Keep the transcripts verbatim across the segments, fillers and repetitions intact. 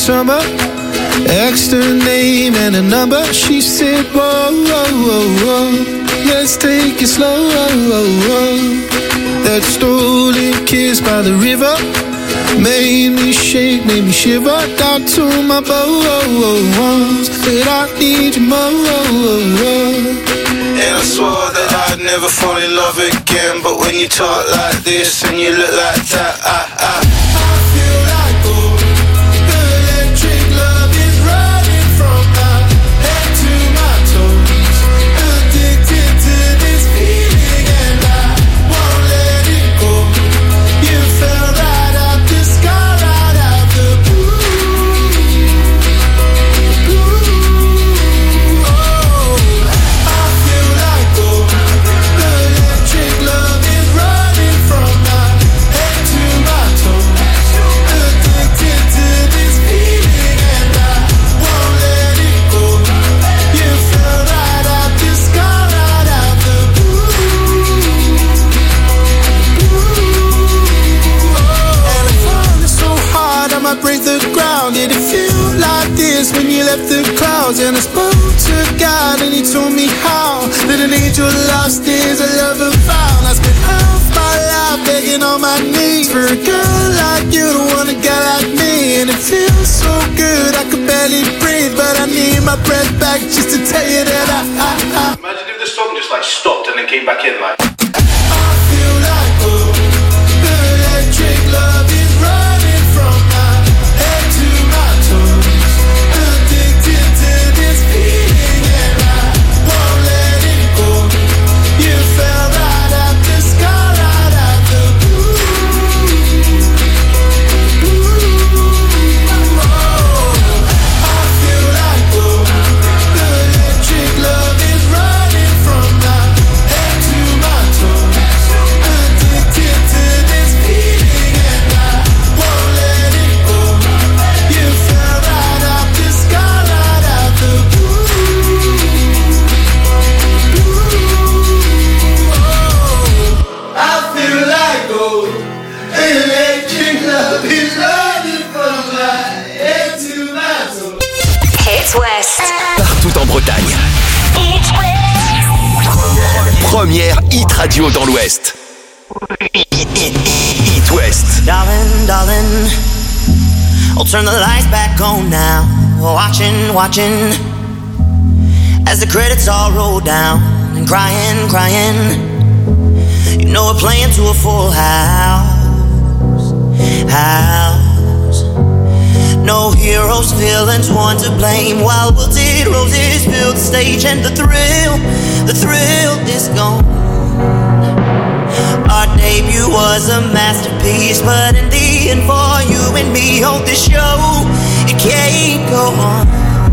summer. Asked her name and a number. She said, whoa, whoa, whoa, whoa, let's take it slow. That stolen kiss by the river made me shake, made me shiver. Down to my bones, said I need you more. And I swore that I'd never fall in love again. But when you talk like this and you look like that, I, I, I feel like gold. The electric love is running from my head to my toes. Addicted to this feeling and I won't let it go. You fell right out the sky, right out the blue, blue. Oh, I feel like gold. The electric love is running from my head to my toes. Addicted to this feeling and I won't let it go. You fell right out the sky, right out the blue, blue. And I'm falling so hard I might break the ground. Did it feel like this when you left the clouds? And I spoke to God and he told me how that an angel lost is a lover found. I spent half my life begging on my knees for a girl like you to want a guy like me. And it feels so good I could barely breathe, but I need my breath back just to tell you that I, I, I Imagine if the song just like stopped and then came back in like. I feel like gold. The electric love is running from my head to my toes. Addicted to this feeling and I won't let it go. You fell right out the sky, right out the blue, blue. Oh, I feel like gold. The electric love is running from my head to my toes. Addicted to this feeling and I won't let it go. You fell right out the sky, right out the blue, blue. Oh, I feel like gold. Electric love is running from my head to my toes. Hit West. Partout en Bretagne. Hit West. Première hit radio dans l'Ouest. Hit West. Darling, darling, I'll turn the lights back on now. Watching, watching, as the credits all roll down. And crying, crying, you know we're playing to a full house, house. No heroes, villains, one to blame. While wilted roses fill the stage and the thrill, the thrill is gone. Our debut was a masterpiece, but in the end for you and me, hold this show, it can't go on.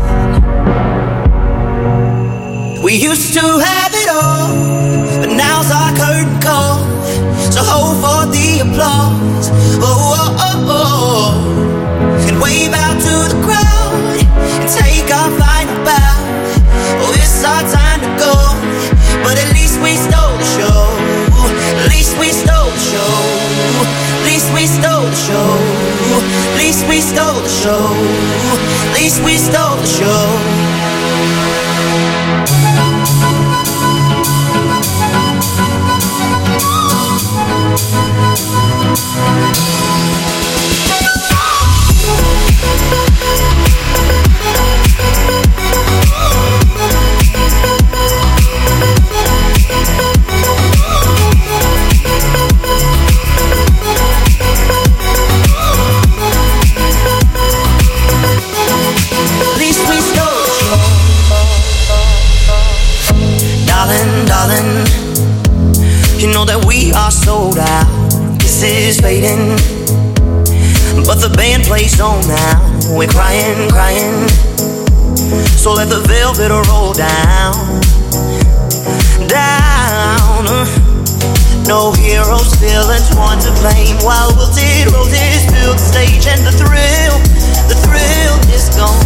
We used to have it all, but now's our curtain call. So hold for the applause, oh, oh, oh, oh. And wave out to the crowd and take our final bow. Oh, it's our time to go, but at least we stole the show. At least we stole the show. At least we stole the show. At least we stole the show. At least we stole the show. You know that we are sold out. This is fading, but the band plays on now. We're crying, crying. So let the velvet roll down, down. No heroes, villains, one to blame. While wilted roses fill the stage and the thrill, the thrill is gone.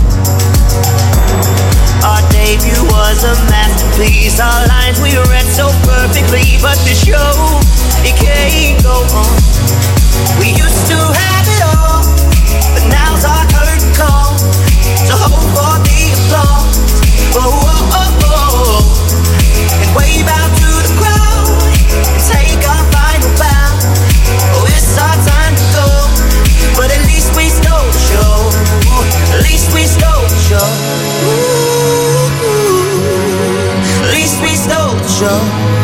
Our debut was a masterpiece. Our lines we read so perfectly, but the show, it can't go on. We used to have it all, but now's our curtain call. So hold for the applause. Oh, oh, oh, oh. And wave out to the crowd and take our final bow. Oh, it's our time to go, but at least we stole the show. At least we stole the show. Ooh, at least we stole the show.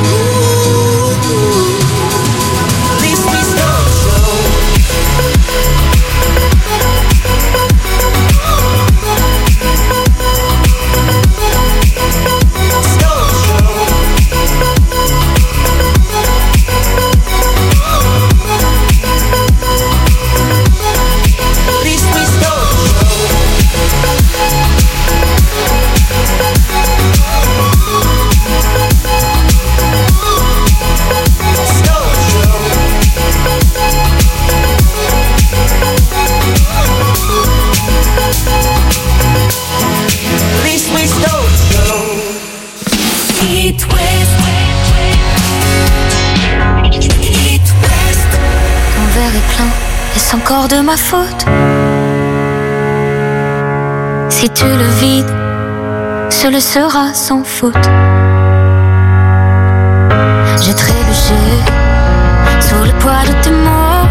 Est-ce encore de ma faute? Si tu le vides, ce le sera sans faute. J'ai trébuché sous le poids de tes mots,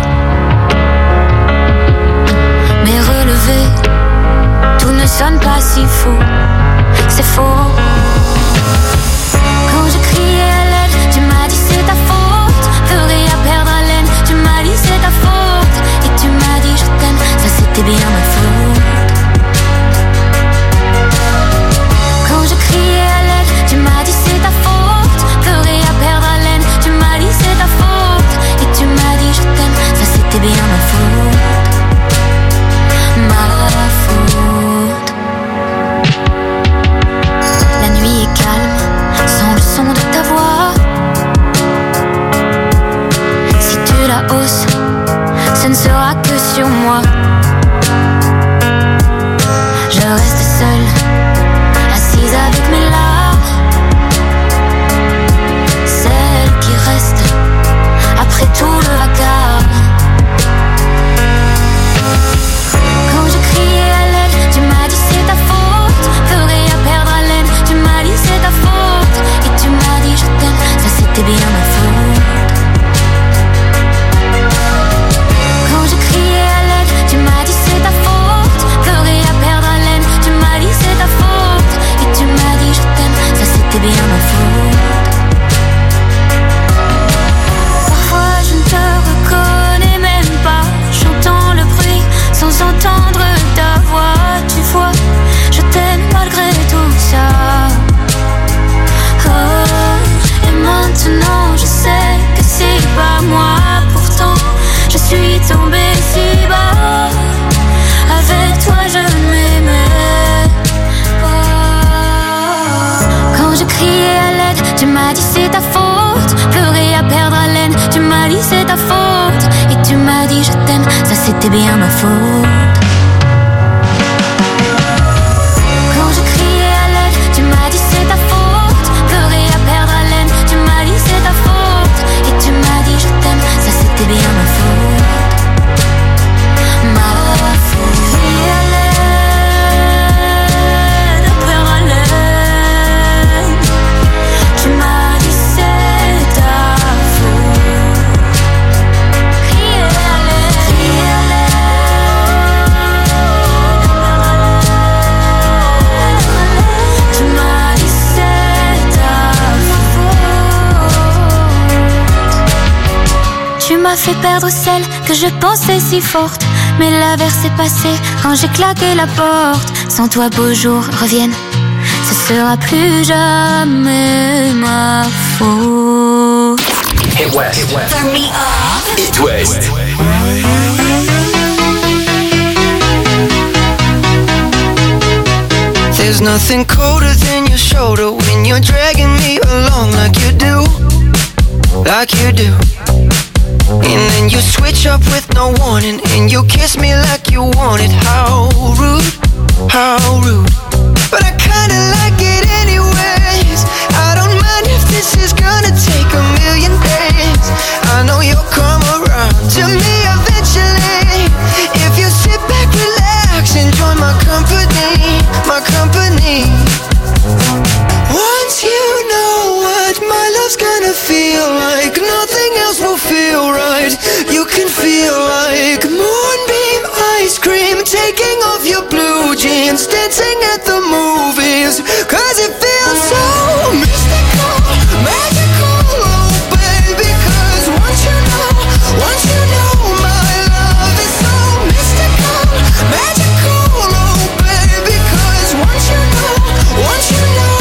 mais relevé, tout ne sonne pas si faux. C'est faux. Quand je criais à l'aide, tu m'as dit c'est ta faute. Plus rien perdre haleine, tu m'as dit c'est ta faute. Et tu m'as dit je t'aime, ça c'était bien ma faute. Quand je criais à l'aide, tu m'as dit c'est ta faute. Plus rien perdre haleine, tu m'as dit c'est ta faute. Et tu m'as dit je t'aime, ça c'était bien ma faute. Ma faute. La nuit est calme, sans le son de ta voix. Si tu la hausses, ce ne sera que sur moi. Je reste seule, assise avec mes larmes. Celle qui reste après tout le vacarme. Quand je criais à l'aide, tu m'as dit c'est ta faute. Plus rien perdre haleine, tu m'as dit c'est ta faute. Et tu m'as dit je t'aime, ça c'était bien ma faute. Quand je criais à l'aide, tu m'as dit c'est ta faute. Plus rien perdre haleine, tu m'as dit c'est ta faute. Et tu m'as dit je t'aime, ça c'était bien ma faute. Parfois je ne te reconnais même pas. J'entends le bruit sans entendre ta voix. Tu vois, je t'aime malgré tout ça. Oh, et maintenant je sais que c'est pas moi. Pourtant je suis tombée si bas. Avec toi je ne m'aimais pas. Quand je criais à l'aide, tu m'as dit c'est ta faute. Plus rien perdre haleine, tu m'as dit c'est ta faute. Et tu m'as dit je t'aime, ça c'était bien ma faute. Quand je criais à l'aide, tu m'as dit c'est ta faute. Plus rien perdre haleine, tu m'as dit c'est ta faute. Et tu m'as dit je t'aime, ça c'était bien ma faute. Ma faute. Crier à l'aide, perdre haleine, tu m'as dit c'est ta faute. Crier à l'aide, crier à l'aide, perdre haleine, tu m'as dit c'est ta faute. Tu m'as fait perdre celle que je pensais si forte. Mais l'averse est passée quand j'ai claqué la porte. Sans toi beaux jours reviennent, ce sera plus jamais ma faute. Hit West. Turn me up. Hit West. There's nothing colder than your shoulder when you're dragging me along like you do, like you do. And then you switch up with no warning, and you kiss me like you want it. How rude, how rude. But I kinda like it anyways. I don't mind if this is gonna take a million days. I know you'll come around to me eventually. If you sit back love's gonna feel like nothing else will feel right. You can feel like moonbeam ice cream, taking off your blue jeans, dancing at the movies. Cause it feels so mystical, magical, oh baby. Cause once you know, once you know my love is so mystical, magical, oh baby. Cause once you know, once you know,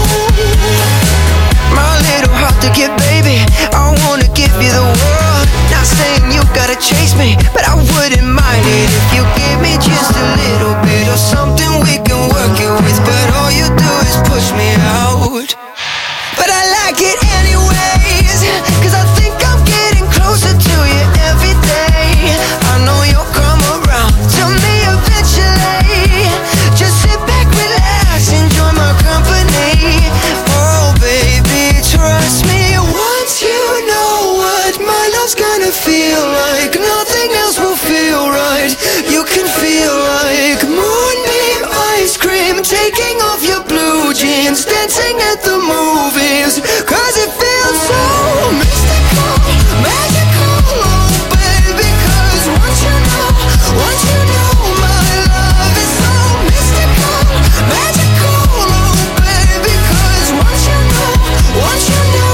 my little heart to give, baby, I wanna give you the world. Not saying you gotta chase me, but I wouldn't mind it if you give me just a little bit of something we can work it with. But all you do is push me out. But I like it anyways, cause I think I'm getting closer to you every day. I know you'll come around to me eventually. Just sit back, relax, enjoy my company. Oh baby, trust me, once you know what my love's gonna feel like, nothing else will feel right. You can feel like moonbeam ice cream, taking off your blue jeans, dancing at the movies. Cause it feels so mystical, magical, oh baby. Cause once you know, once you know my love is so mystical, magical, oh baby. Cause once you know, once you know.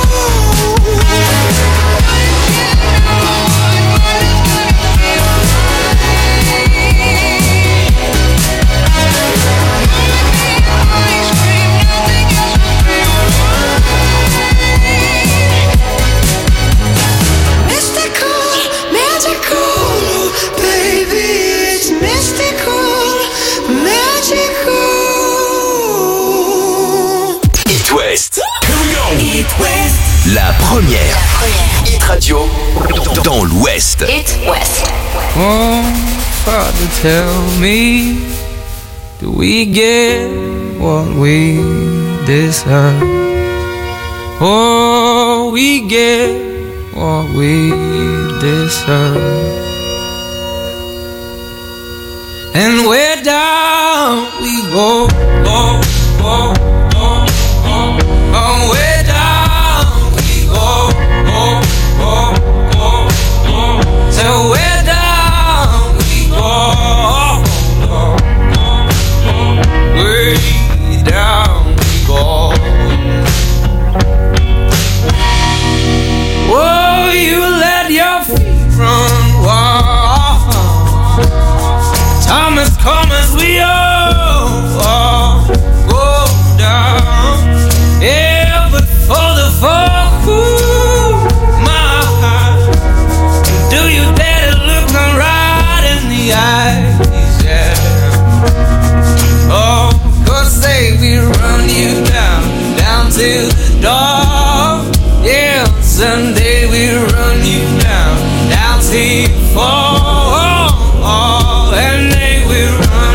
La première Hit Radio dans l'Ouest. Hit West. Oh, Father, tell me, do we get what we deserve? Oh, we get what we deserve. And where down we go, go, go, go, go. Oh, where down we go, go, go, go, go. So where down we go, go, go, go. Way down we go. Oh, you let your feet run wild. Time has come as we all go down. Yeah, but for the fall, ooh, my heart, do you dare to look me right in the eyes? Yeah. Oh, cause they will run you down, down to the door. Yeah, someday we'll run you down, down till you fall. Oh, and they will run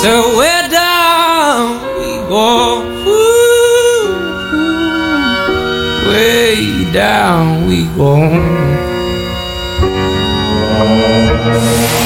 So way down we go, ooh, way down we go.